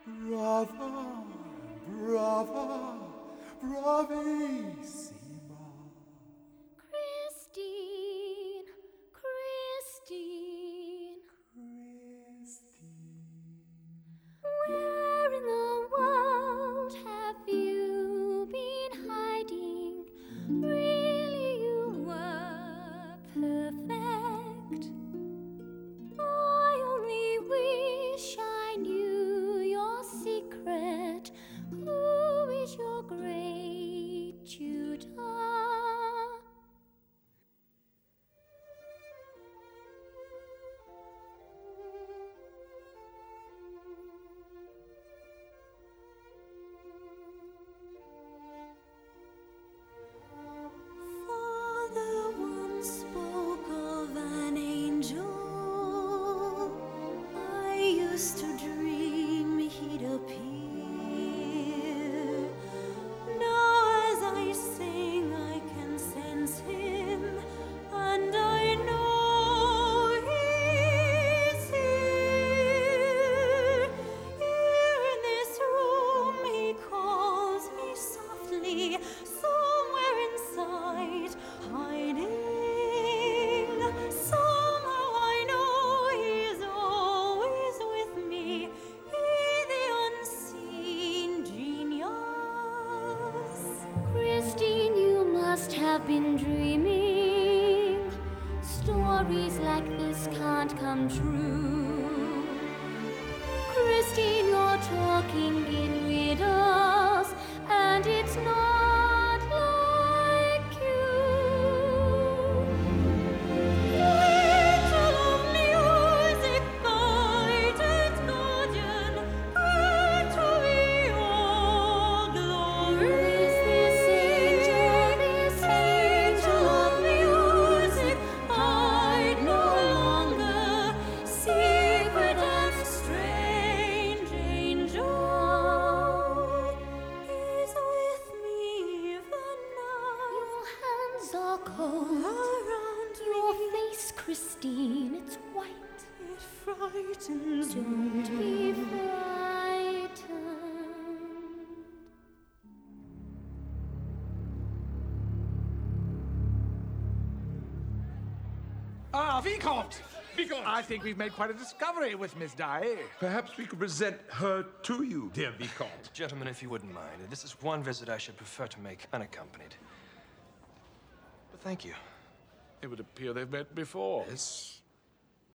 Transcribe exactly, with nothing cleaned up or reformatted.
Brava, brava, bravissima. Christine, Christine, Christine. where in the world have you been hiding? Really, you were perfect. I only wish I knew your secret. Who is your great tutor? Father once spoke of an angel. I used to dream he'd appear. Now as I sing I can sense him, and I know he's here. Here in this room he calls me softly, somewhere inside, hiding. Somehow I know he's always with me, he the unseen genius. Christine, you must have been dreaming. Stories like this can't come true. Christine, you're talking in riddles, and it's not like you. Angel of music, guidance, guardian, pray to be all glory. Is this angel, this angel of music, hide no longer, secret and strange angel is with me even now. Your hands are cold around your face, Christine, it's white. It frightens me. Don't be frightened. Ah, Vicomte! Vicomte! I think we've made quite a discovery with Miss Dye. Perhaps we could present her to you, dear Vicomte. Gentlemen, if you wouldn't mind, this is one visit I should prefer to make unaccompanied. But thank you. It would appear they've met before. Yes.